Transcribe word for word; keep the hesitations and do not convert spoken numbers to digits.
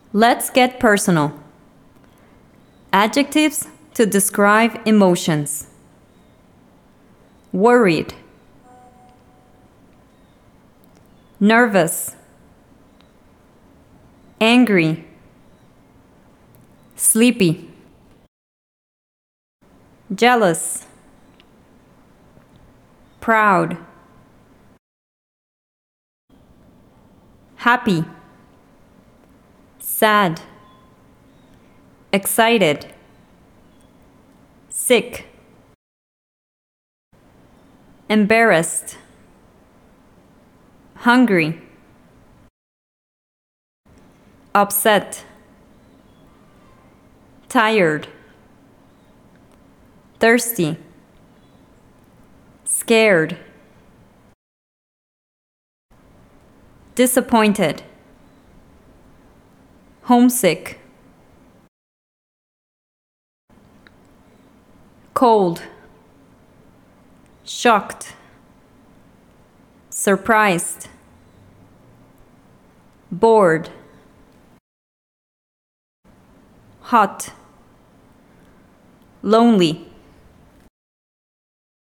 Let's get personal. Adjectives to describe emotions. Worried, nervous, angry, sleepy, jealous, proud, happy, sad, excited, sick, embarrassed, hungry, upset, tired, thirsty, scared, disappointed, homesick, cold, shocked, surprised, bored, hot, lonely,